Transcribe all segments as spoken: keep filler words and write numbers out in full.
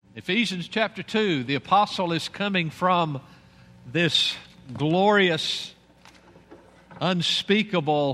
Ephesians chapter two, the apostle is coming from this glorious, unspeakable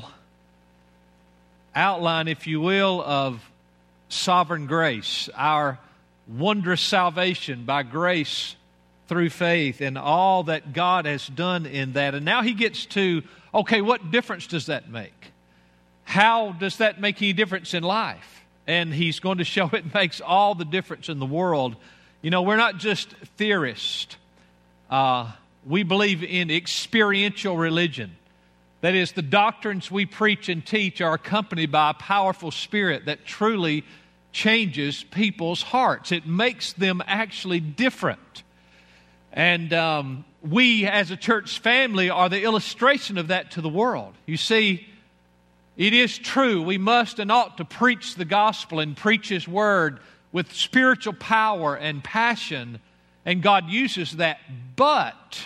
outline, if you will, of sovereign grace, our wondrous salvation by grace through faith and all that God has done in that. And now he gets to, okay, what difference does that make? How does that make any difference in life? And he's going to show it makes all the difference in the world. You know, we're not just theorists. Uh, we believe in experiential religion. That is, the doctrines we preach and teach are accompanied by a powerful spirit that truly changes people's hearts. It makes them actually different. And um, we, as a church family, are the illustration of that to the world. You see, it is true, we must and ought to preach the gospel and preach His word with spiritual power and passion, and God uses that. But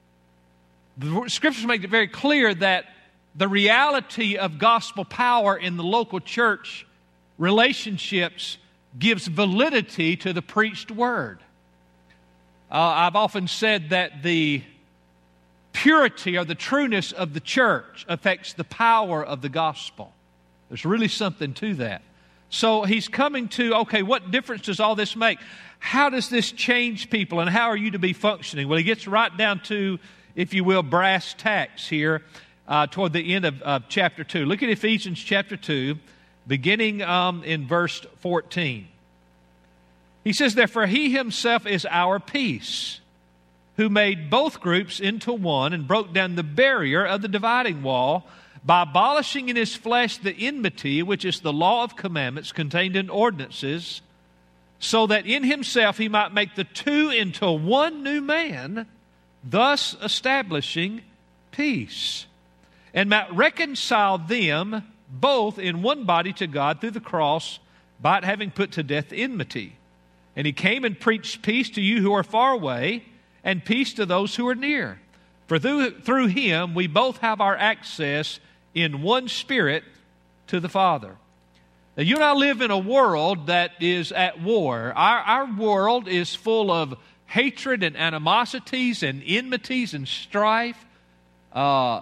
the Scriptures make it very clear that the reality of gospel power in the local church relationships gives validity to the preached word. Uh, I've often said that the purity or the trueness of the church affects the power of the gospel. There's really something to that. So he's coming to, okay, what difference does all this make? How does this change people, and how are you to be functioning? Well, he gets right down to, if you will, brass tacks here uh, toward the end of uh, chapter two. Look at Ephesians chapter two, beginning um, in verse fourteen. He says, "Therefore he himself is our peace, who made both groups into one and broke down the barrier of the dividing wall by abolishing in His flesh the enmity, which is the law of commandments contained in ordinances, so that in Himself He might make the two into one new man, thus establishing peace, and might reconcile them both in one body to God through the cross, by it having put to death enmity. And He came and preached peace to you who are far away, and peace to those who are near. For through, through Him we both have our access in one Spirit to the Father." Now, you and I live in a world that is at war. Our, our world is full of hatred and animosities and enmities and strife, uh,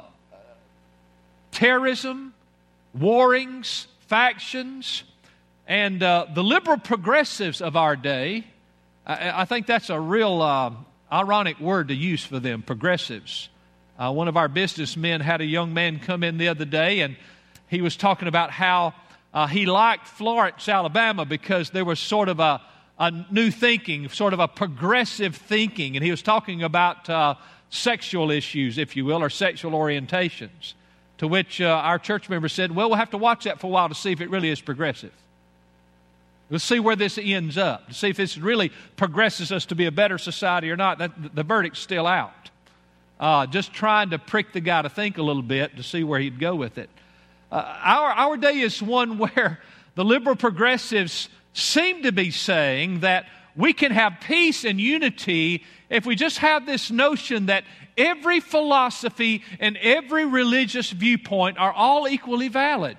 terrorism, warrings, factions. And uh, the liberal progressives of our day, I, I think that's a real uh, ironic word to use for them, progressives. Uh, one of our businessmen had a young man come in the other day, and he was talking about how uh, he liked Florence, Alabama, because there was sort of a, a new thinking, sort of a progressive thinking. And he was talking about uh, sexual issues, if you will, or sexual orientations, to which uh, our church member said, well, we'll have to watch that for a while to see if it really is progressive. We'll see where this ends up, to see if this really progresses us to be a better society or not. That, the verdict's still out. Uh, just trying to prick the guy to think a little bit to see where he'd go with it. Uh, our, our day is one where the liberal progressives seem to be saying that we can have peace and unity if we just have this notion that every philosophy and every religious viewpoint are all equally valid.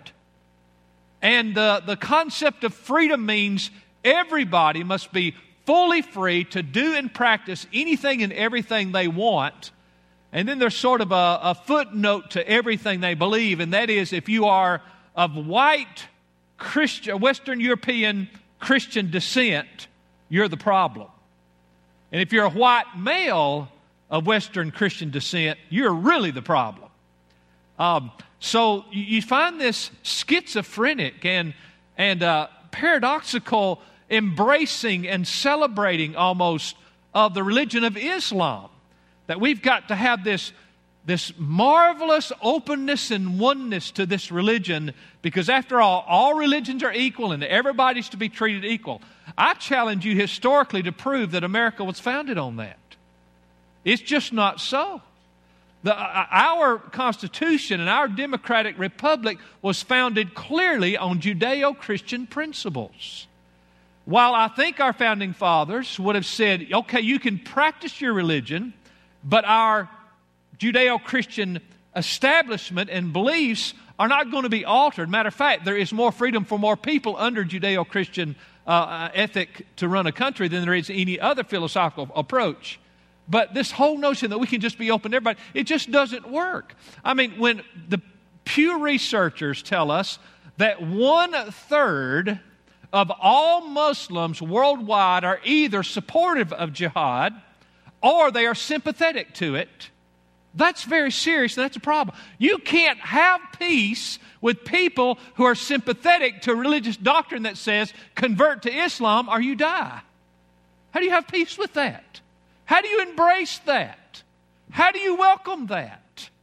And uh, the concept of freedom means everybody must be fully free to do and practice anything and everything they want. And then there's sort of a, a footnote to everything they believe, and that is, if you are of white Christian, Western European Christian descent, you're the problem. And if you're a white male of Western Christian descent, you're really the problem. Um, so you find this schizophrenic and, and uh, paradoxical embracing and celebrating almost of the religion of Islam. That we've got to have this, this marvelous openness and oneness to this religion, because after all, all religions are equal and everybody's to be treated equal. I challenge you historically to prove that America was founded on that. It's just not so. The, uh, our Constitution and our democratic republic was founded clearly on Judeo-Christian principles. While I think our founding fathers would have said, okay, you can practice your religion, but our Judeo-Christian establishment and beliefs are not going to be altered. Matter of fact, there is more freedom for more people under Judeo-Christian uh, ethic to run a country than there is any other philosophical approach. But this whole notion that we can just be open to everybody, it just doesn't work. I mean, when the Pew researchers tell us that one-third of all Muslims worldwide are either supportive of jihad or they are sympathetic to it, that's very serious, and that's a problem. You can't have peace with people who are sympathetic to a religious doctrine that says, convert to Islam or you die. How do you have peace with that? How do you embrace that? How do you welcome that?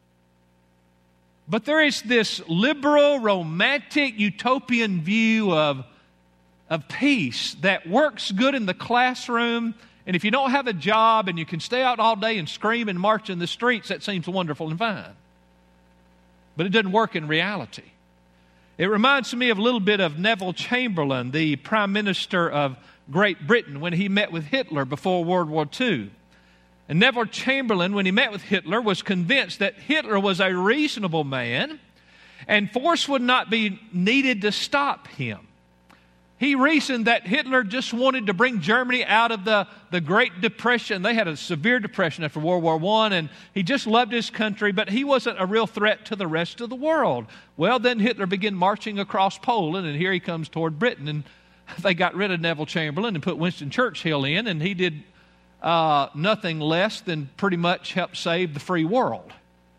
But there is this liberal, romantic, utopian view of, of peace that works good in the classroom. And if you don't have a job and you can stay out all day and scream and march in the streets, that seems wonderful and fine. But it doesn't work in reality. It reminds me of a little bit of Neville Chamberlain, the Prime Minister of Great Britain, when he met with Hitler before World War Two. And Neville Chamberlain, when he met with Hitler, was convinced that Hitler was a reasonable man and force would not be needed to stop him. He reasoned that Hitler just wanted to bring Germany out of the, the Great Depression. They had a severe depression after World War One, and he just loved his country, but he wasn't a real threat to the rest of the world. Well, then Hitler began marching across Poland, and here he comes toward Britain, and they got rid of Neville Chamberlain and put Winston Churchill in, and he did uh, nothing less than pretty much help save the free world.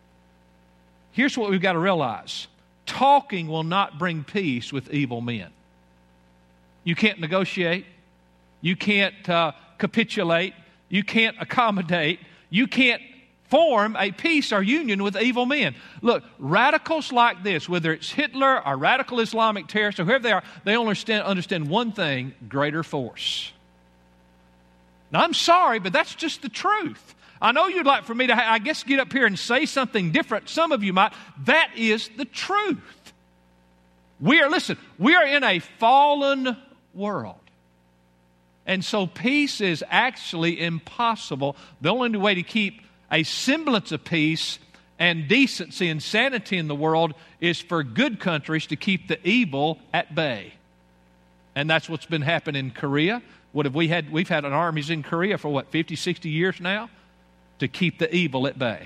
Here's what we've got to realize. Talking will not bring peace with evil men. You can't negotiate. You can't uh, capitulate. You can't accommodate. You can't form a peace or union with evil men. Look, radicals like this, whether it's Hitler or radical Islamic terrorists or whoever they are, they understand, understand one thing, greater force. Now, I'm sorry, but that's just the truth. I know you'd like for me to, I guess, get up here and say something different. Some of you might. That is the truth. We are, listen, we are in a fallen world. And so peace is actually impossible. The only way to keep a semblance of peace and decency and sanity in the world is for good countries to keep the evil at bay. And that's what's been happening in Korea. What have we had? We've had an armies in Korea for what, fifty, sixty years now? To keep the evil at bay.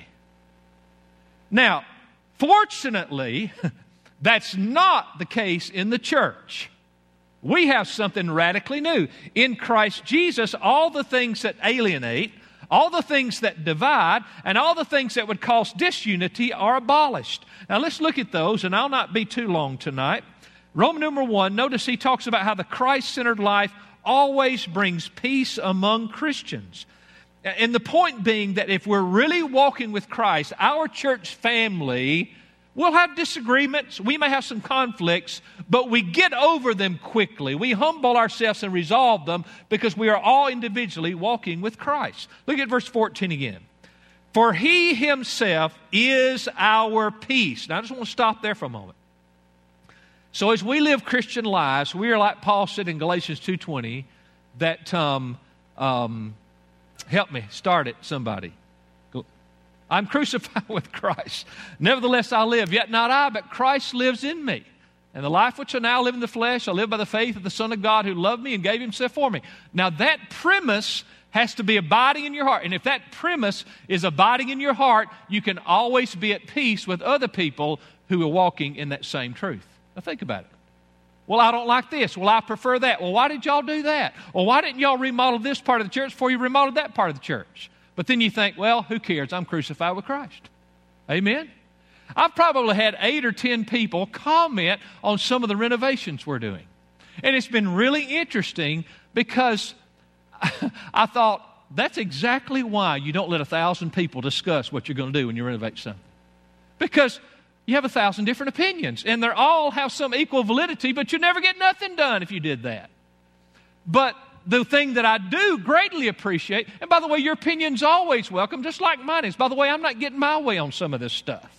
Now, fortunately, that's not the case in the church. We have something radically new. In Christ Jesus, all the things that alienate, all the things that divide, and all the things that would cause disunity are abolished. Now let's look at those, and I'll not be too long tonight. Roman number one, notice he talks about how the Christ-centered life always brings peace among Christians. And the point being that if we're really walking with Christ, our church family will have disagreements. We may have some conflicts, but we get over them quickly. We humble ourselves and resolve them because we are all individually walking with Christ. Look at verse fourteen again. For He Himself is our peace. Now I just want to stop there for a moment. So as we live Christian lives, we are like Paul said in Galatians two twenty, that, um, um, help me, start it, somebody. I'm crucified with Christ. Nevertheless I live, yet not I, but Christ lives in me. And the life which I now live in the flesh, I live by the faith of the Son of God who loved me and gave Himself for me. Now that premise has to be abiding in your heart. And if that premise is abiding in your heart, you can always be at peace with other people who are walking in that same truth. Now think about it. Well, I don't like this. Well, I prefer that. Well, why did y'all do that? Well, why didn't y'all remodel this part of the church before you remodeled that part of the church? But then you think, well, who cares? I'm crucified with Christ. Amen? I've probably had eight or ten people comment on some of the renovations we're doing. And it's been really interesting because I thought, that's exactly why you don't let a thousand people discuss what you're going to do when you renovate something. Because you have a thousand different opinions, and they all have some equal validity, but you never get nothing done if you did that. But the thing that I do greatly appreciate, and by the way, your opinion's always welcome, just like mine is. By the way, I'm not getting my way on some of this stuff.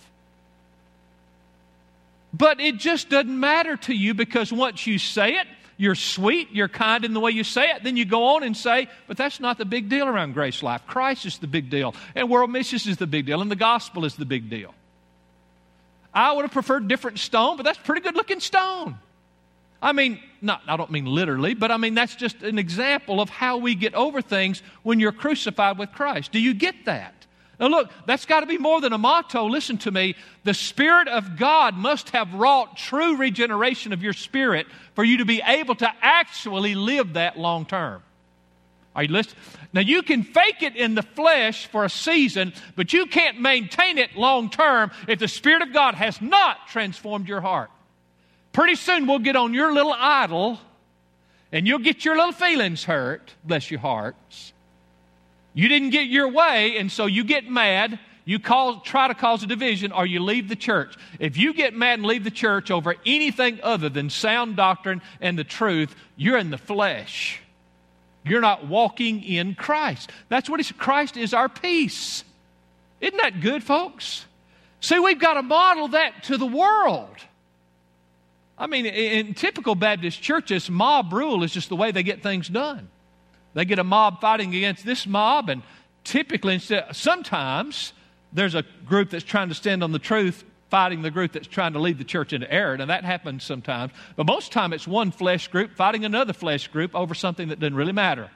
But it just doesn't matter to you because once you say it, you're sweet, you're kind in the way you say it, then you go on and say, but that's not the big deal around Grace Life. Christ is the big deal, and World Missions is the big deal, and the gospel is the big deal. I would have preferred different stone, but that's pretty good looking stone. I mean, not, I don't mean literally, but I mean that's just an example of how we get over things when you're crucified with Christ. Do you get that? Now look, that's got to be more than a motto. Listen to me. The Spirit of God must have wrought true regeneration of your spirit for you to be able to actually live that long term. Are you listening? Now you can fake it in the flesh for a season, but you can't maintain it long term if the Spirit of God has not transformed your heart. Pretty soon we'll get on your little idol and you'll get your little feelings hurt. Bless your hearts. You didn't get your way, and so you get mad. You cause, try to cause a division, or you leave the church. If you get mad and leave the church over anything other than sound doctrine and the truth, you're in the flesh. You're not walking in Christ. That's what it's, Christ is our peace. Isn't that good, folks? See, we've got to model that to the world. I mean, in typical Baptist churches, mob rule is just the way they get things done. They get a mob fighting against this mob, and typically, instead, sometimes there's a group that's trying to stand on the truth fighting the group that's trying to lead the church into error. Now, that happens sometimes. But most of the time, it's one flesh group fighting another flesh group over something that doesn't really matter.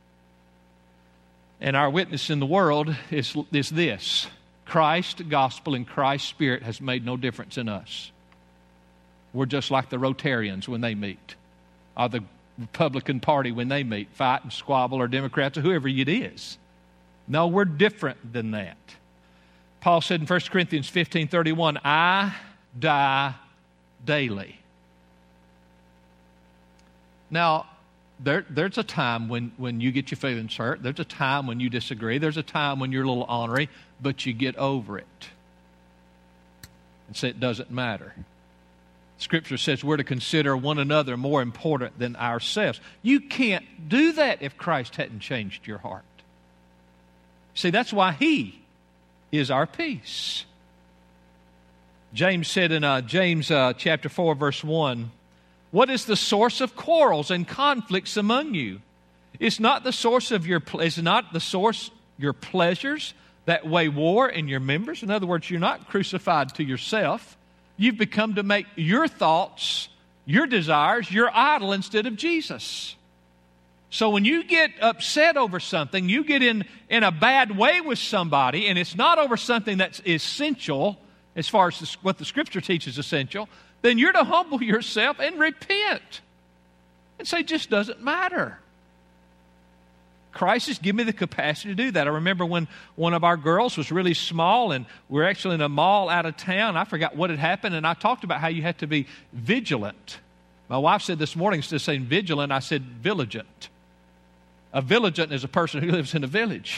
And our witness in the world is, is this. Christ, the gospel, and Christ's Spirit has made no difference in us. We're just like the Rotarians when they meet, or the Republican Party when they meet, fight and squabble, or Democrats, or whoever it is. No, we're different than that. Paul said in First Corinthians fifteen thirty-one, I die daily. Now, there, there's a time when, when you get your feelings hurt. There's a time when you disagree. There's a time when you're a little ornery, but you get over it. And say it doesn't matter. Scripture says we're to consider one another more important than ourselves. You can't do that if Christ hadn't changed your heart. See, that's why He is our peace. James said in uh, James uh, chapter four, verse one, what is the source of quarrels and conflicts among you? It's not the source of your is not the source your pleasures that weigh war in your members. In other words, you're not crucified to yourself. You've become to make your thoughts, your desires, your idol instead of Jesus. So when you get upset over something, you get in, in a bad way with somebody, and it's not over something that's essential, as far as the, what the Scripture teaches essential, then you're to humble yourself and repent. And say, it just doesn't matter. Christ has given me the capacity to do that. I remember when one of our girls was really small, and we were actually in a mall out of town. I forgot what had happened, and I talked about how you had to be vigilant. My wife said this morning, instead of saying vigilant, I said vigilant. A vigilant is a person who lives in a village.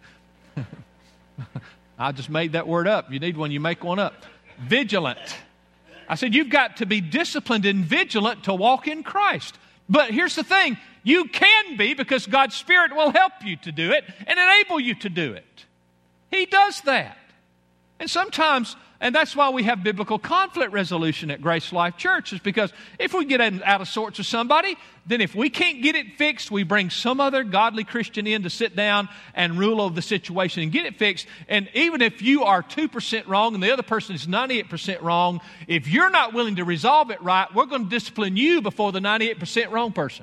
I just made that word up. You need one, you make one up. Vigilant. I said, you've got to be disciplined and vigilant to walk in Christ. But here's the thing. You can be, because God's Spirit will help you to do it and enable you to do it. He does that. And sometimes, and that's why we have biblical conflict resolution at Grace Life Church, is because if we get out of sorts with somebody, then if we can't get it fixed, we bring some other godly Christian in to sit down and rule over the situation and get it fixed. And even if you are two percent wrong and the other person is ninety-eight percent wrong, if you're not willing to resolve it right, we're going to discipline you before the ninety-eight percent wrong person.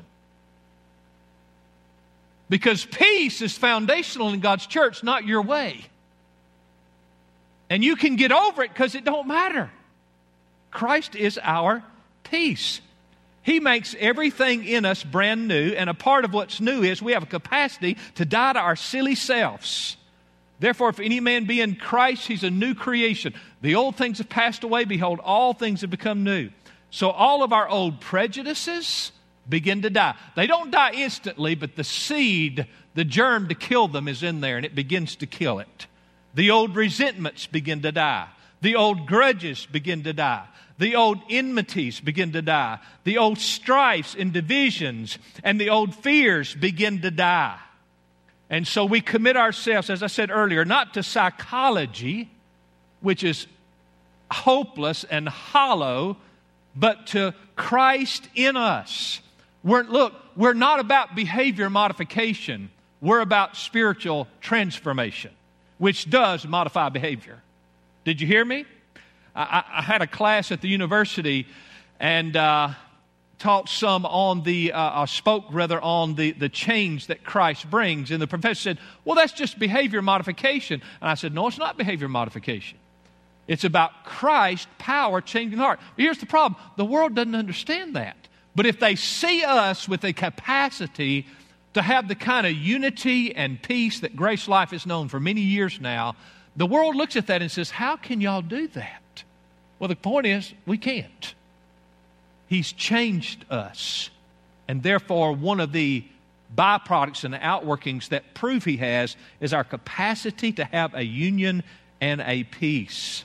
Because peace is foundational in God's church, not your way. And you can get over it because it don't matter. Christ is our peace. He makes everything in us brand new, and a part of what's new is we have a capacity to die to our silly selves. Therefore, if any man be in Christ, he's a new creation. The old things have passed away. Behold, all things have become new. So all of our old prejudices begin to die. They don't die instantly, but the seed, the germ to kill them is in there, and it begins to kill it. The old resentments begin to die. The old grudges begin to die. The old enmities begin to die. The old strifes and divisions and the old fears begin to die. And so we commit ourselves, as I said earlier, not to psychology, which is hopeless and hollow, but to Christ in us. We're, look, we're not about behavior modification. We're about spiritual transformation, which does modify behavior. Did you hear me? I, I had a class at the university, and uh, taught some on the, uh, uh, spoke rather on the, the change that Christ brings. And the professor said, well, that's just behavior modification. And I said, no, it's not behavior modification. It's about Christ's power changing the heart. But here's the problem. The world doesn't understand that. But if they see us with a capacity to have the kind of unity and peace that Grace Life has known for many years now, the world looks at that and says, how can y'all do that? Well, the point is, we can't. He's changed us. And therefore, one of the byproducts and outworkings that prove He has is our capacity to have a union and a peace.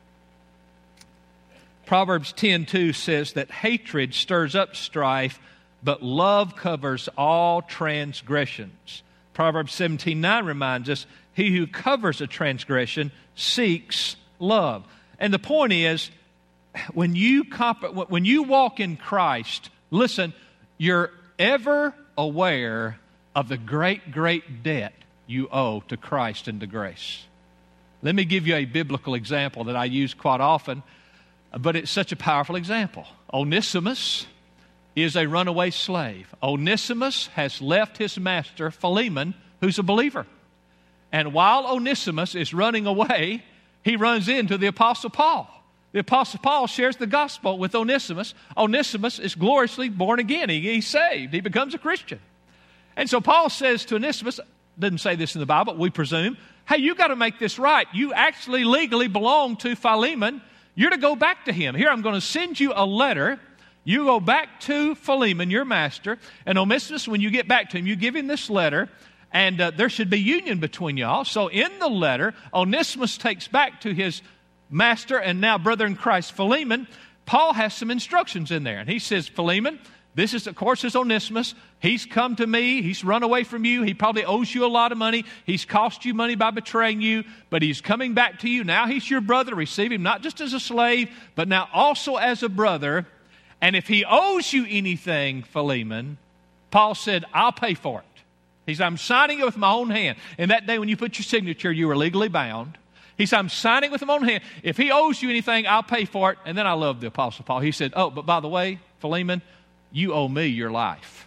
Proverbs ten two says that hatred stirs up strife, but love covers all transgressions. Proverbs seventeen nine reminds us, he who covers a transgression seeks love. And the point is, when you comp- when you walk in Christ, listen, you're ever aware of the great, great debt you owe to Christ and to grace. Let me give you a biblical example that I use quite often, but it's such a powerful example. Onesimus is a runaway slave. Onesimus has left his master, Philemon, who's a believer. And while Onesimus is running away, he runs into the Apostle Paul. The Apostle Paul shares the gospel with Onesimus. Onesimus is gloriously born again. He, he's saved. He becomes a Christian. And so Paul says to Onesimus, doesn't say this in the Bible, we presume, hey, you got to make this right. You actually legally belong to Philemon. You're to go back to him. Here, I'm going to send you a letter. You go back to Philemon, your master, and Onesimus, when you get back to him, you give him this letter, and uh, there should be union between y'all. So in the letter, Onesimus takes back to his master and now brother in Christ, Philemon. Paul has some instructions in there, and he says, Philemon, this is, of course, is Onesimus. He's come to me. He's run away from you. He probably owes you a lot of money. He's cost you money by betraying you, but he's coming back to you. Now he's your brother. Receive him not just as a slave, but now also as a brother. And if he owes you anything, Philemon, Paul said, I'll pay for it. He said, I'm signing it with my own hand. And that day when you put your signature, you were legally bound. He said, I'm signing with my own hand. If he owes you anything, I'll pay for it. And then I love the Apostle Paul. He said, oh, but by the way, Philemon, you owe me your life.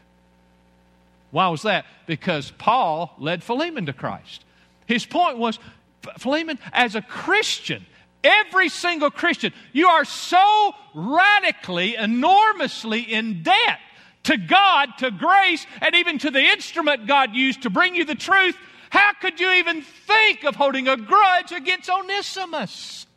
Why was that? Because Paul led Philemon to Christ. His point was, Philemon, as a Christian, every single Christian, you are so radically, enormously in debt to God, to grace, and even to the instrument God used to bring you the truth. How could you even think of holding a grudge against Onesimus?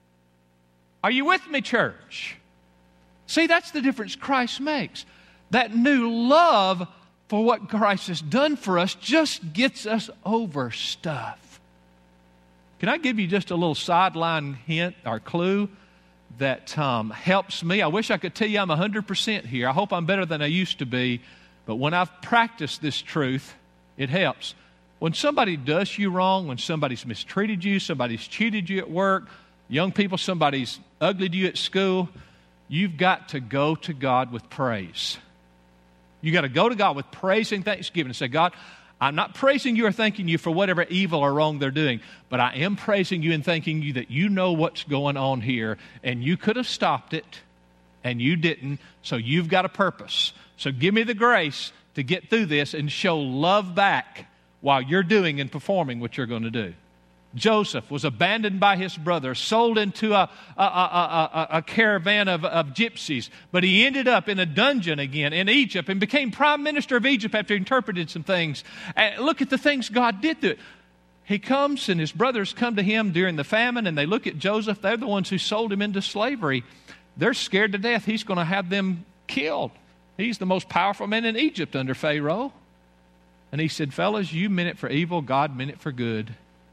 Are you with me, church? See, that's the difference Christ makes. That new love for what Christ has done for us just gets us over stuff. Can I give you just a little sideline hint or clue that um, helps me? I wish I could tell you I'm one hundred percent here. I hope I'm better than I used to be. But when I've practiced this truth, it helps. When somebody does you wrong, when somebody's mistreated you, somebody's cheated you at work, young people, somebody's uglied you at school, you've got to go to God with praise. You've got to go to God with praise and thanksgiving and say, God, I'm not praising you or thanking you for whatever evil or wrong they're doing, but I am praising you and thanking you that you know what's going on here, and you could have stopped it, and you didn't, so you've got a purpose. So give me the grace to get through this and show love back while you're doing and performing what you're going to do. Joseph was abandoned by his brother, sold into a, a, a, a, a caravan of, of gypsies, but he ended up in a dungeon again in Egypt and became prime minister of Egypt after he interpreted some things. And look at the things God did to it. He comes and his brothers come to him during the famine, and they look at Joseph. They're the ones who sold him into slavery. They're scared to death. He's going to have them killed. He's the most powerful man in Egypt under Pharaoh. And he said, fellas, you meant it for evil, God meant it for good.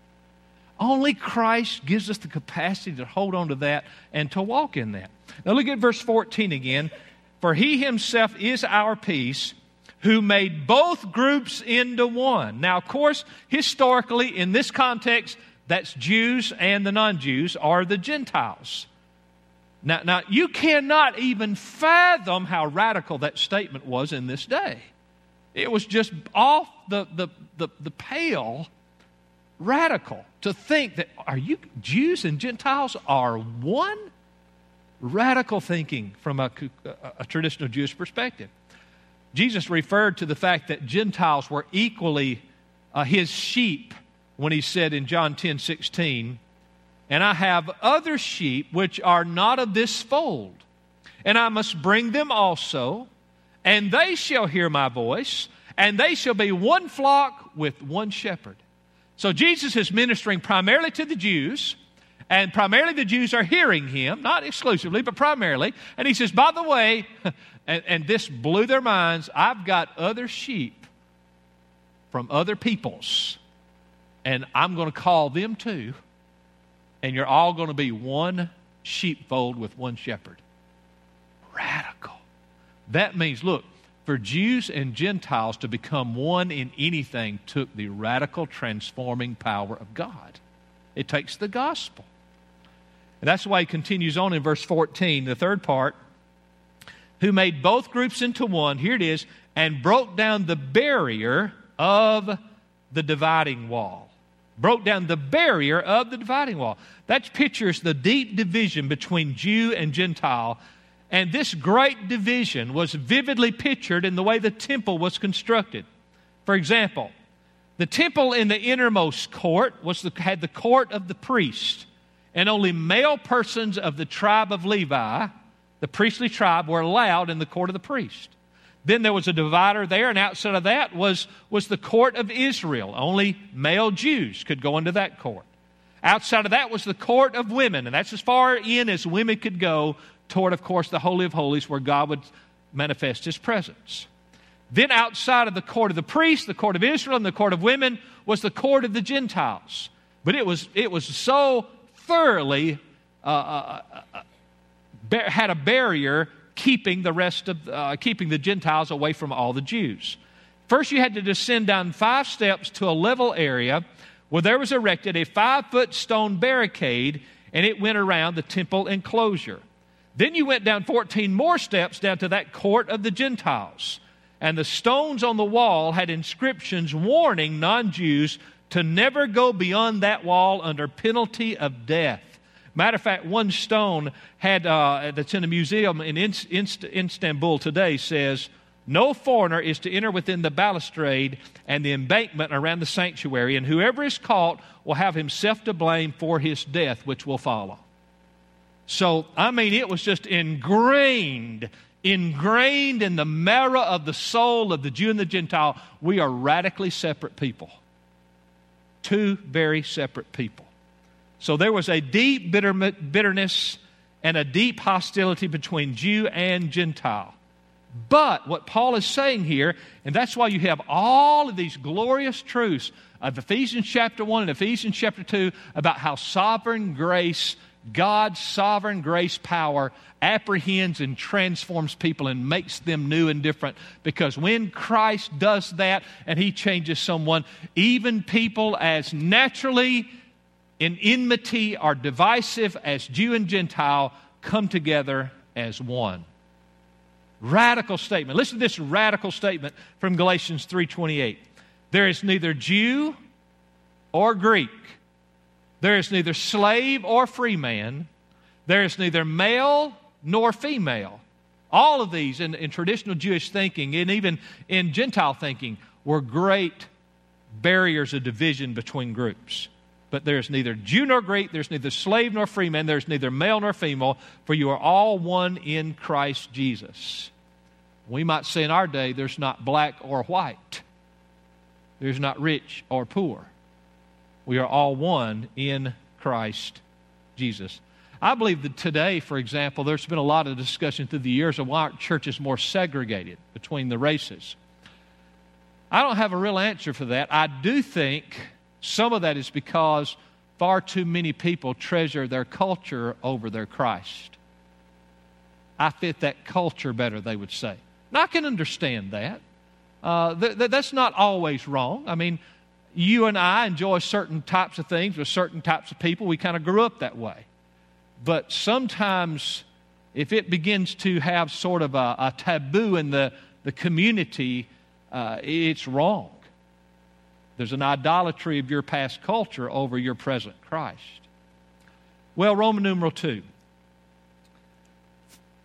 Only Christ gives us the capacity to hold on to that and to walk in that. Now look at verse fourteen again. For he himself is our peace, who made both groups into one. Now, of course, historically, in this context, that's Jews and the non-Jews, are the Gentiles. Now, now, you cannot even fathom how radical that statement was in this day. It was just off the, the, the, the pale radical to think that, are you, Jews and Gentiles are one? Radical thinking from a, a, a traditional Jewish perspective. Jesus referred to the fact that Gentiles were equally uh, his sheep when he said in John ten sixteen, "And I have other sheep which are not of this fold, and I must bring them also, and they shall hear my voice, and they shall be one flock with one shepherd." So Jesus is ministering primarily to the Jews, and primarily the Jews are hearing him, not exclusively, but primarily. And he says, by the way, and, and this blew their minds, I've got other sheep from other peoples, and I'm going to call them too, and you're all going to be one sheepfold with one shepherd. Radical. That means, look, for Jews and Gentiles to become one in anything took the radical transforming power of God. It takes the gospel. And that's why he continues on in verse fourteen, the third part, who made both groups into one, here it is, and broke down the barrier of the dividing wall. Broke down the barrier of the dividing wall. That pictures the deep division between Jew and Gentile. And this great division was vividly pictured in the way the temple was constructed. For example, the temple in the innermost court was the, had the court of the priest, and only male persons of the tribe of Levi, the priestly tribe, were allowed in the court of the priest. Then there was a divider there, and outside of that was, was the court of Israel. Only male Jews could go into that court. Outside of that was the court of women, and that's as far in as women could go toward, of course, the Holy of Holies, where God would manifest his presence. Then outside of the court of the priests, the court of Israel, and the court of women was the court of the Gentiles. But it was, it was so thoroughly, uh, uh, uh, bar- had a barrier keeping the rest of, uh, keeping the Gentiles away from all the Jews. First, you had to descend down five steps to a level area where there was erected a five-foot stone barricade, and it went around the temple enclosure. Then you went down fourteen more steps down to that court of the Gentiles. And the stones on the wall had inscriptions warning non-Jews to never go beyond that wall under penalty of death. Matter of fact, one stone had uh, that's in a museum in Inst- Inst- Istanbul today says, "No foreigner is to enter within the balustrade and the embankment around the sanctuary, and whoever is caught will have himself to blame for his death, which will follow." So, I mean, it was just ingrained, ingrained in the marrow of the soul of the Jew and the Gentile. We are radically separate people. Two very separate people. So there was a deep bitter, bitterness and a deep hostility between Jew and Gentile. But what Paul is saying here, and that's why you have all of these glorious truths of Ephesians chapter one and Ephesians chapter two about how sovereign grace, God's sovereign grace power apprehends and transforms people and makes them new and different. Because when Christ does that and he changes someone, even people as naturally in enmity or divisive as Jew and Gentile come together as one. Radical statement. Listen to this radical statement from Galatians three twenty-eight. There is neither Jew or Greek. There is neither slave or free man. There is neither male nor female. All of these in, in traditional Jewish thinking and even in Gentile thinking were great barriers of division between groups. But there is neither Jew nor Greek, there's neither slave nor free man, there's neither male nor female, for you are all one in Christ Jesus. We might say in our day, there's not black or white. There's not rich or poor. We are all one in Christ Jesus. I believe that today, for example, there's been a lot of discussion through the years of why our church is more segregated between the races. I don't have a real answer for that. I do think some of that is because far too many people treasure their culture over their Christ. I fit that culture better, they would say. Now, I can understand that. Uh, th- th- that's not always wrong. I mean, you and I enjoy certain types of things with certain types of people. We kind of grew up that way. But sometimes if it begins to have sort of a, a taboo in the, the community, uh, it's wrong. There's an idolatry of your past culture over your present Christ. Well, Roman numeral two.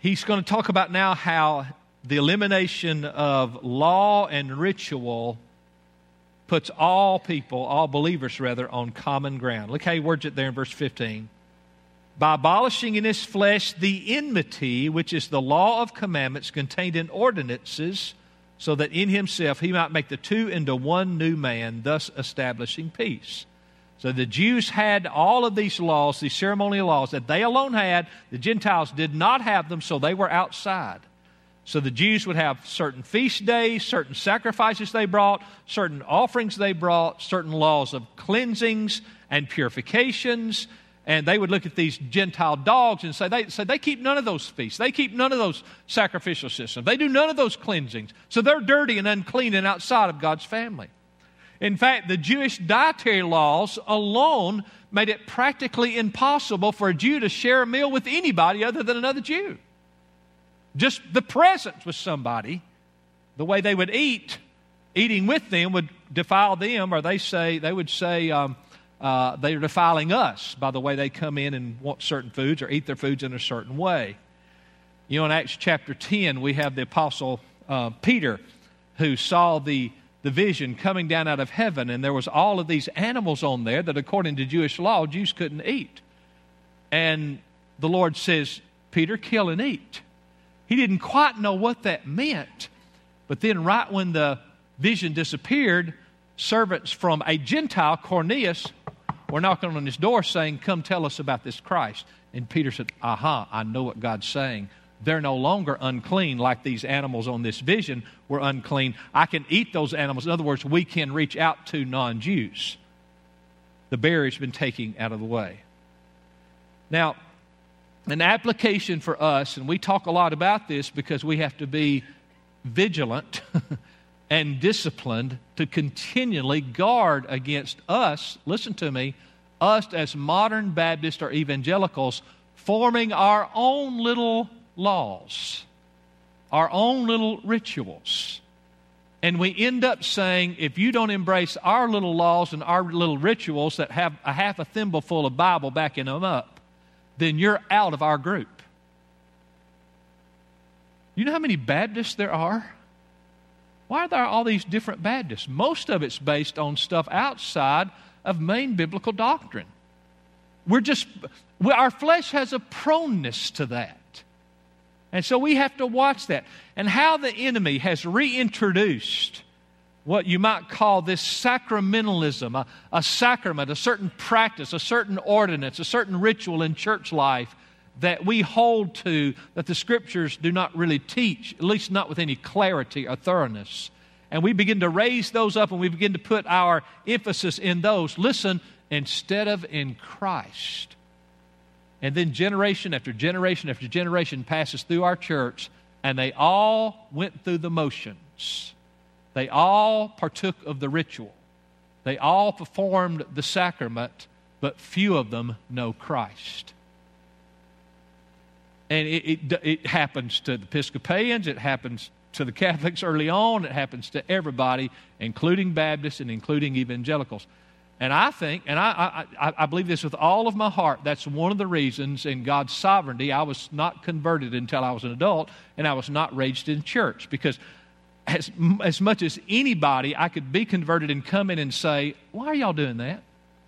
he's going to talk about now how the elimination of law and ritual puts all people, all believers rather, on common ground. Look how he words it there in verse fifteen. By abolishing in his flesh the enmity, which is the law of commandments contained in ordinances, so that in himself he might make the two into one new man, thus establishing peace. So the Jews had all of these laws, these ceremonial laws that they alone had. The Gentiles did not have them, so they were outside. So the Jews would have certain feast days, certain sacrifices they brought, certain offerings they brought, certain laws of cleansings and purifications. And they would look at these Gentile dogs and say, they, say, they keep none of those feasts. They keep none of those sacrificial systems. They do none of those cleansings. So they're dirty and unclean and outside of God's family. In fact, the Jewish dietary laws alone made it practically impossible for a Jew to share a meal with anybody other than another Jew. Just the presence with somebody, the way they would eat, eating with them would defile them, or they say they would say, um, Uh, they're defiling us by the way they come in and want certain foods or eat their foods in a certain way. You know, in Acts chapter ten, we have the apostle uh, Peter who saw the, the vision coming down out of heaven, and there was all of these animals on there that according to Jewish law, Jews couldn't eat. And the Lord says, Peter, kill and eat. He didn't quite know what that meant, but then right when the vision disappeared, servants from a Gentile, Cornelius, were knocking on his door saying, come tell us about this Christ. And Peter said, aha, I know what God's saying. They're no longer unclean like these animals on this vision were unclean. I can eat those animals. In other words, we can reach out to non-Jews. The barrier's been taken out of the way. Now, an application for us, and we talk a lot about this because we have to be vigilant and disciplined to continually guard against us, listen to me, us as modern Baptists or evangelicals forming our own little laws, our own little rituals. And we end up saying, if you don't embrace our little laws and our little rituals that have a half a thimble full of Bible backing them up, then you're out of our group. You know how many Baptists there are? Why are there all these different Baptists? Most of it's based on stuff outside of main biblical doctrine. We're just, we, our flesh has a proneness to that. And so we have to watch that. And how the enemy has reintroduced what you might call this sacramentalism, a, a sacrament, a certain practice, a certain ordinance, a certain ritual in church life that we hold to that the Scriptures do not really teach, at least not with any clarity or thoroughness. And we begin to raise those up and we begin to put our emphasis in those. Listen, instead of in Christ. And then generation after generation after generation passes through our church, and they all went through the motions. They all partook of the ritual. They all performed the sacrament, but few of them know Christ. And it, it, it happens to the Episcopalians, it happens to the Catholics early on, it happens to everybody, including Baptists and including evangelicals. And I think, and I, I, I believe this with all of my heart, that's one of the reasons in God's sovereignty I was not converted until I was an adult, and I was not raised in church. Because as, as much as anybody, I could be converted and come in and say, why are y'all doing that?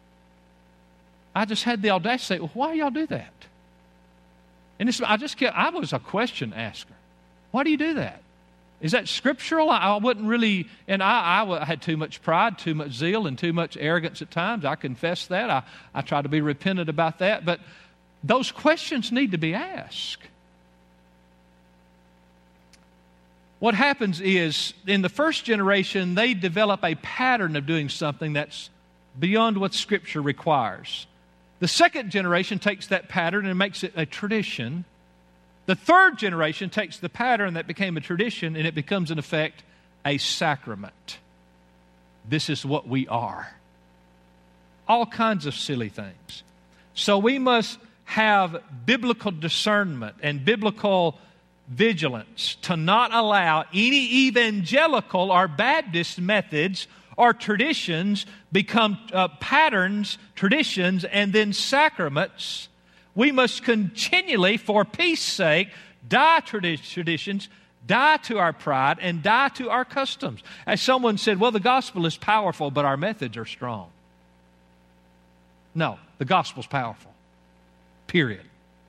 I just had the audacity to say, well, why do y'all do that? And this, I just kept, I was a question asker. Why do you do that? Is that scriptural? I, I wouldn't really, and I, I had too much pride, too much zeal, and too much arrogance at times. I confess that. I, I try to be repentant about that. But those questions need to be asked. What happens is, in the first generation, they develop a pattern of doing something that's beyond what Scripture requires. The second generation takes that pattern and makes it a tradition. The third generation takes the pattern that became a tradition and it becomes, in effect, a sacrament. This is what we are. All kinds of silly things. So we must have biblical discernment and biblical vigilance to not allow any evangelical or Baptist methods or traditions become uh, patterns, traditions, and then sacraments. We must continually, for peace sake, die to traditions, die to our pride, and die to our customs. As someone said, well, the gospel is powerful, but our methods are strong. No, the gospel's powerful. Period.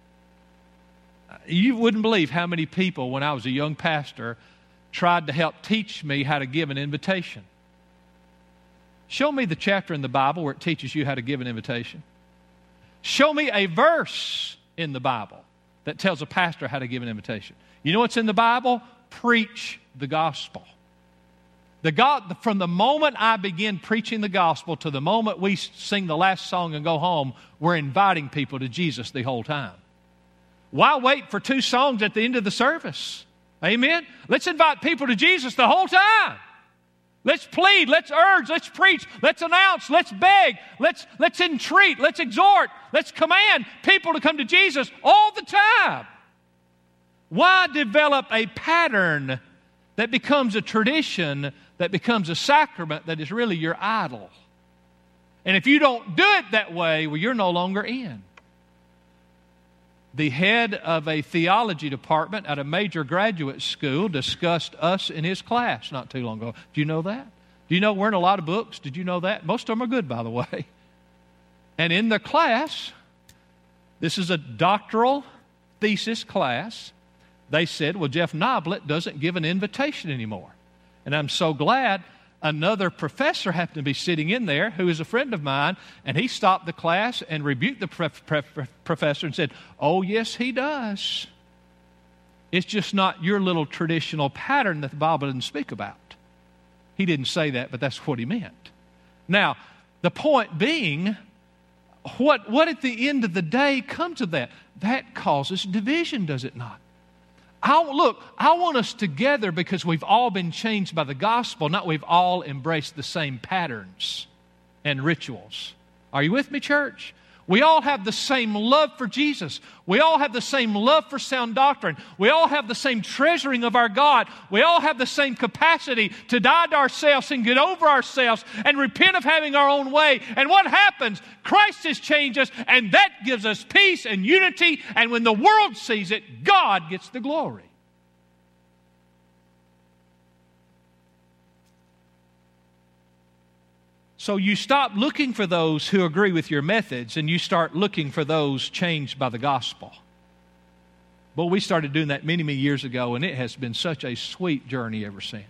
You wouldn't believe how many people, when I was a young pastor, tried to help teach me how to give an invitation. Show me the chapter in the Bible where it teaches you how to give an invitation. Show me a verse in the Bible that tells a pastor how to give an invitation. You know what's in the Bible? Preach the gospel. The God, from the moment I begin preaching the gospel to the moment we sing the last song and go home, we're inviting people to Jesus the whole time. Why wait for two songs at the end of the service? Amen? Let's invite people to Jesus the whole time. Let's plead, let's urge, let's preach, let's announce, let's beg, let's, let's entreat, let's exhort, let's command people to come to Jesus all the time. Why develop a pattern that becomes a tradition, that becomes a sacrament that is really your idol? And if you don't do it that way, well, you're no longer in. The head of a theology department at a major graduate school discussed us in his class not too long ago. Do you know that? Do you know we're in a lot of books? Did you know that? Most of them are good, by the way. And in the class, this is a doctoral thesis class, they said, well, Jeff Noblet doesn't give an invitation anymore. And I'm so glad another professor happened to be sitting in there who is a friend of mine, and he stopped the class and rebuked the pre- pre- professor and said, oh, yes, he does. It's just not your little traditional pattern that the Bible didn't speak about. He didn't say that, but that's what he meant. Now, the point being, what, what at the end of the day comes of that? That causes division, does it not? I, look, I want us together because we've all been changed by the gospel, not we've all embraced the same patterns and rituals. Are you with me, church? We all have the same love for Jesus. We all have the same love for sound doctrine. We all have the same treasuring of our God. We all have the same capacity to die to ourselves and get over ourselves and repent of having our own way. And what happens? Christ has changed us, and that gives us peace and unity. And when the world sees it, God gets the glory. So you stop looking for those who agree with your methods, and you start looking for those changed by the gospel. But we started doing that many, many years ago, and it has been such a sweet journey ever since.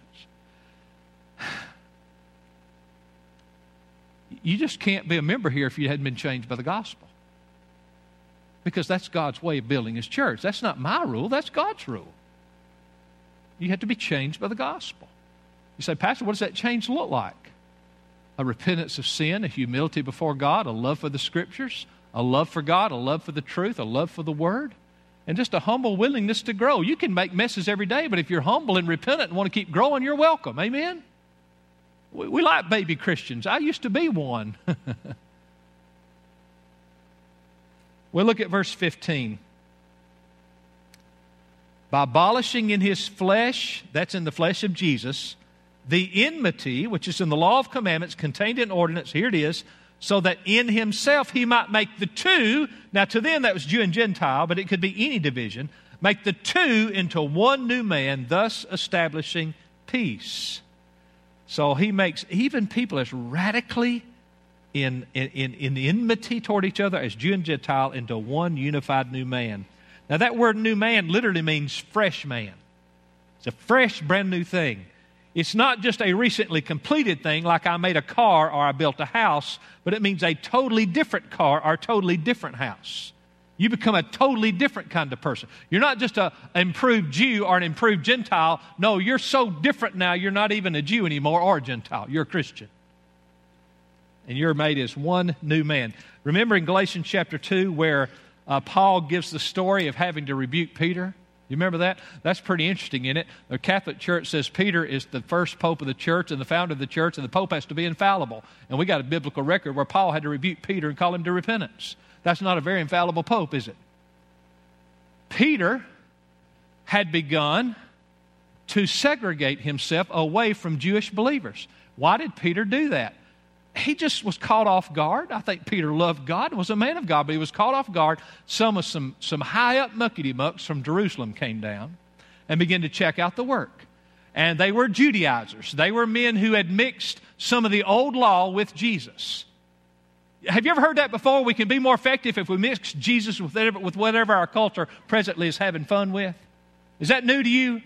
You just can't be a member here if you hadn't been changed by the gospel. Because that's God's way of building His church. That's not my rule, that's God's rule. You have to be changed by the gospel. You say, Pastor, what does that change look like? A repentance of sin, a humility before God, a love for the Scriptures, a love for God, a love for the truth, a love for the Word, and just a humble willingness to grow. You can make messes every day, but if you're humble and repentant and want to keep growing, you're welcome. Amen? We, we like baby Christians. I used to be one. We'll look at verse fifteen. By abolishing in His flesh, that's in the flesh of Jesus, the enmity, which is in the law of commandments, contained in ordinance, here it is, so that in Himself He might make the two, now to them that was Jew and Gentile, but it could be any division, make the two into one new man, thus establishing peace. So He makes even people as radically in, in, in enmity toward each other as Jew and Gentile into one unified new man. Now that word new man literally means fresh man. It's a fresh, brand new thing. It's not just a recently completed thing like I made a car or I built a house, but it means a totally different car or a totally different house. You become a totally different kind of person. You're not just an improved Jew or an improved Gentile. No, you're so different now, you're not even a Jew anymore or a Gentile. You're a Christian. And you're made as one new man. Remember in Galatians chapter two where uh, Paul gives the story of having to rebuke Peter? You remember that? That's pretty interesting, isn't it? The Catholic Church says Peter is the first pope of the church and the founder of the church, and the pope has to be infallible. And we got a biblical record where Paul had to rebuke Peter and call him to repentance. That's not a very infallible pope, is it? Peter had begun to segregate himself away from Jewish believers. Why did Peter do that? he just was caught off guard. I think Peter loved God and was a man of God, but he was caught off guard. Some of some, some high-up muckety-mucks from Jerusalem came down and began to check out the work. And they were Judaizers. They were men who had mixed some of the old law with Jesus. Have you ever heard that before? We can be more effective if we mix Jesus with whatever, with whatever our culture presently is having fun with. Is that new to you?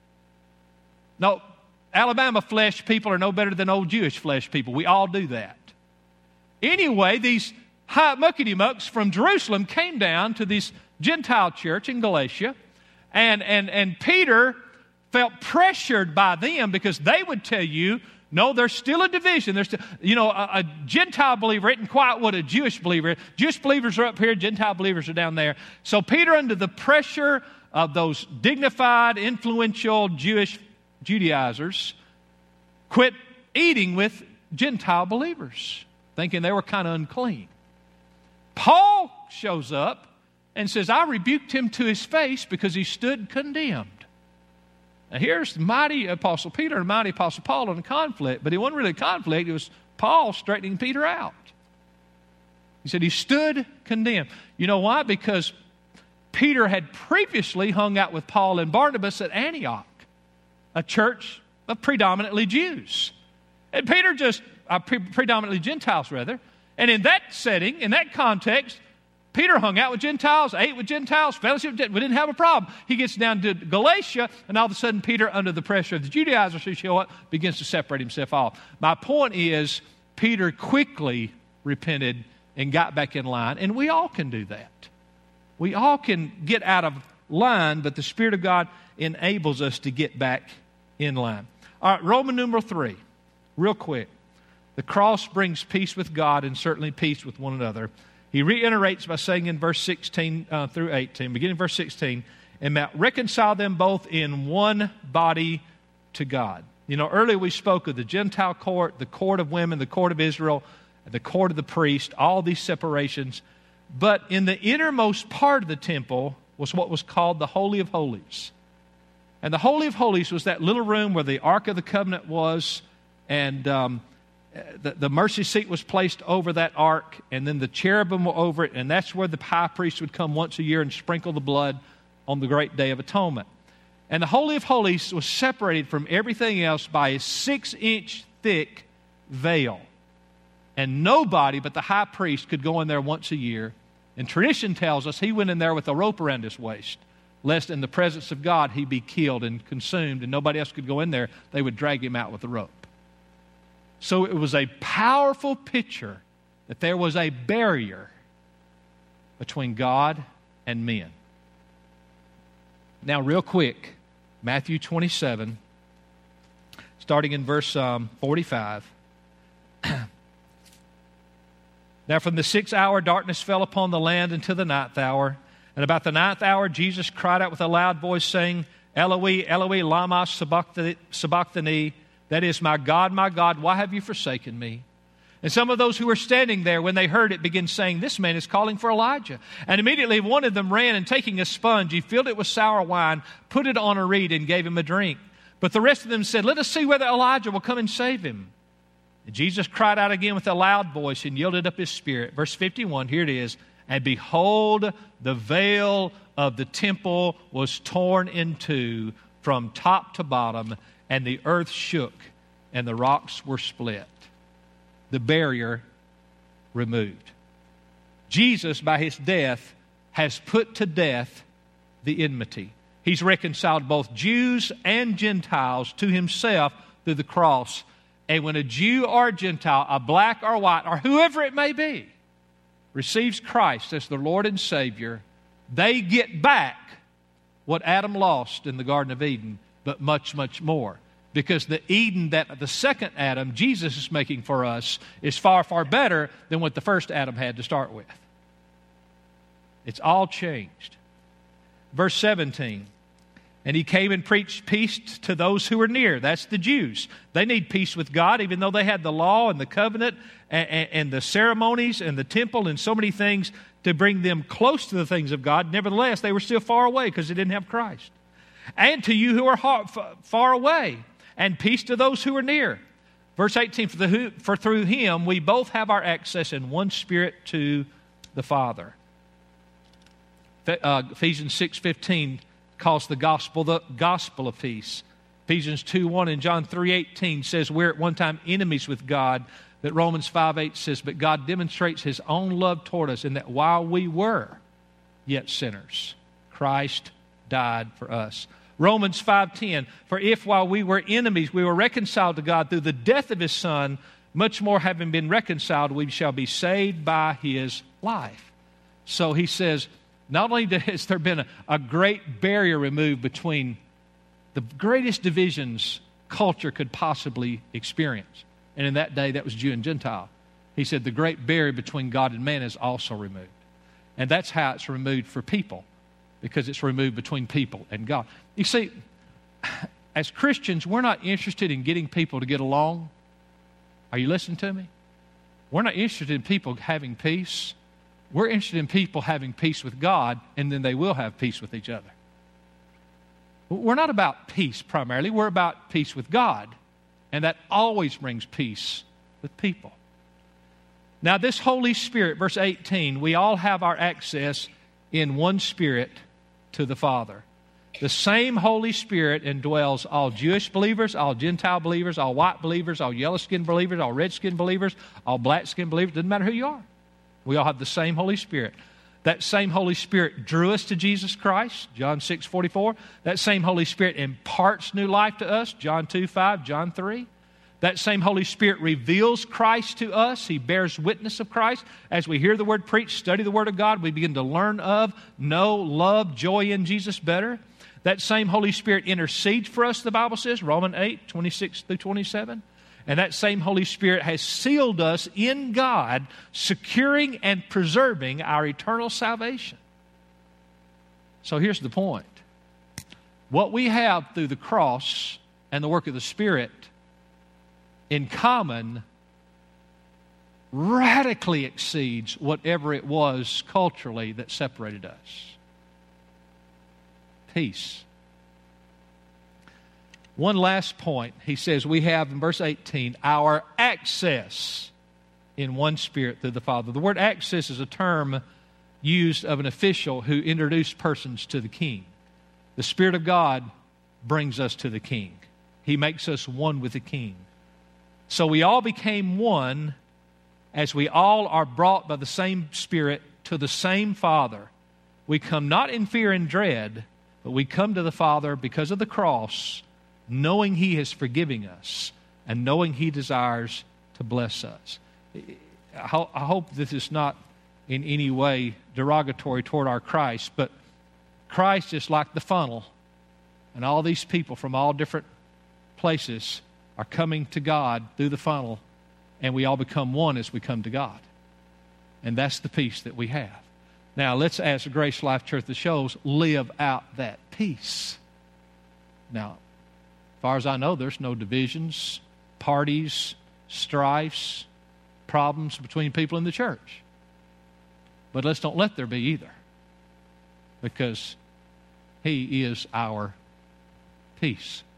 No. Alabama flesh people are no better than old Jewish flesh people. We all do that. Anyway, these high muckety-mucks from Jerusalem came down to this Gentile church in Galatia, and, and, and Peter felt pressured by them because they would tell you, no, there's still a division. There's still, you know, a, a Gentile believer isn't quite what a Jewish believer is. Jewish believers are up here, Gentile believers are down there. So Peter, under the pressure of those dignified, influential Jewish Judaizers, quit eating with Gentile believers, thinking they were kind of unclean. Paul shows up and says, I rebuked him to his face because he stood condemned. Now here's the mighty Apostle Peter and mighty Apostle Paul in a conflict, but it wasn't really a conflict, it was Paul straightening Peter out. He said he stood condemned. You know why? Because Peter had previously hung out with Paul and Barnabas at Antioch, a church of predominantly Jews. And Peter just, uh, pre- predominantly Gentiles rather. And in that setting, in that context, Peter hung out with Gentiles, ate with Gentiles, fellowship with Gentiles. We didn't have a problem. He gets down to Galatia, and all of a sudden Peter, under the pressure of the Judaizers who show up, begins to separate himself off. My point is, Peter quickly repented and got back in line, and we all can do that. We all can get out of line, but the Spirit of God enables us to get back in line. All right, Roman numeral three, real quick. The cross brings peace with God and certainly peace with one another. He reiterates by saying in verse sixteen uh, through eighteen, beginning in verse sixteen, and reconcile them both in one body to God. You know, earlier we spoke of the Gentile court, the court of women, the court of Israel, the court of the priest, all these separations. But in the innermost part of the temple was what was called the Holy of Holies. And the Holy of Holies was that little room where the Ark of the Covenant was, and um, the, the mercy seat was placed over that ark, and then the cherubim were over it, and that's where the high priest would come once a year and sprinkle the blood on the great day of atonement. And the Holy of Holies was separated from everything else by a six-inch thick veil. And nobody but the high priest could go in there once a year. And tradition tells us he went in there with a rope around his waist, lest in the presence of God he be killed and consumed, and nobody else could go in there. They would drag him out with a rope. So it was a powerful picture that there was a barrier between God and men. Now, real quick, Matthew twenty-seven, starting in verse um, forty-five. Now from the sixth hour darkness fell upon the land until the ninth hour. And about the ninth hour Jesus cried out with a loud voice, saying, Eloi, Eloi, lama sabachthani. That is, my God, my God, why have you forsaken me? And some of those who were standing there, when they heard it, began saying, this man is calling for Elijah. And immediately one of them ran, and taking a sponge, he filled it with sour wine, put it on a reed, and gave him a drink. But the rest of them said, let us see whether Elijah will come and save him. And Jesus cried out again with a loud voice and yielded up his spirit. Verse fifty-one, here it is. And behold, the veil of the temple was torn in two from top to bottom, and the earth shook, and the rocks were split. The barrier removed. Jesus, by his death, has put to death the enmity. He's reconciled both Jews and Gentiles to himself through the cross. And when a Jew or a Gentile, a black or white, or whoever it may be, receives Christ as their Lord and Savior, they get back what Adam lost in the Garden of Eden, but much, much more. Because the Eden that the second Adam, Jesus, is making for us is far, far better than what the first Adam had to start with. It's all changed. Verse seventeen. And he came and preached peace to those who were near. That's the Jews. They need peace with God, even though they had the law and the covenant and, and, and the ceremonies and the temple and so many things to bring them close to the things of God. Nevertheless, they were still far away because they didn't have Christ. And to you who are far away, and peace to those who are near. Verse eighteen, for, the, for through him we both have our access in one Spirit to the Father. Uh, Ephesians six fifteen calls the gospel the gospel of peace. Ephesians two one and John three eighteen says we're at one time enemies with God. That Romans five eight says, but God demonstrates his own love toward us in that while we were yet sinners, Christ died for us. Romans five ten, for if while we were enemies we were reconciled to God through the death of his Son, much more having been reconciled, we shall be saved by his life. So he says, not only has there been a, a great barrier removed between the greatest divisions culture could possibly experience, and in that day that was Jew and Gentile. He said the great barrier between God and man is also removed. And that's how it's removed for people, because it's removed between people and God. You see, as Christians, we're not interested in getting people to get along. Are you listening to me? We're not interested in people having peace. We're interested in people having peace with God, and then they will have peace with each other. We're not about peace primarily. We're about peace with God, and that always brings peace with people. Now, this Holy Spirit, verse eighteen, we all have our access in one Spirit to the Father. The same Holy Spirit indwells all Jewish believers, all Gentile believers, all white believers, all yellow-skinned believers, all red-skinned believers, all black-skinned believers. Doesn't matter who you are. We all have the same Holy Spirit. That same Holy Spirit drew us to Jesus Christ, John six forty-four. That same Holy Spirit imparts new life to us, John two five, John three. That same Holy Spirit reveals Christ to us. He bears witness of Christ. As we hear the Word preached, study the Word of God, we begin to learn of, know, love, joy in Jesus better. That same Holy Spirit intercedes for us, the Bible says, Romans eight, twenty-six through twenty-seven. And that same Holy Spirit has sealed us in God, securing and preserving our eternal salvation. So here's the point. What we have through the cross and the work of the Spirit in common radically exceeds whatever it was culturally that separated us. Peace. One last point. He says we have, in verse eighteen, our access in one Spirit through the Father. The word access is a term used of an official who introduced persons to the king. The Spirit of God brings us to the king. He makes us one with the king. So we all became one as we all are brought by the same Spirit to the same Father. We come not in fear and dread, but we come to the Father because of the cross, knowing He is forgiving us and knowing He desires to bless us. I hope this is not in any way derogatory toward our Christ, but Christ is like the funnel, and all these people from all different places are coming to God through the funnel, and we all become one as we come to God. And that's the peace that we have. Now, let's, as a Grace Life Church that shows, live out that peace. Now, as far as I know, there's no divisions, parties, strifes, problems between people in the church. But let's don't let there be either, because He is our peace.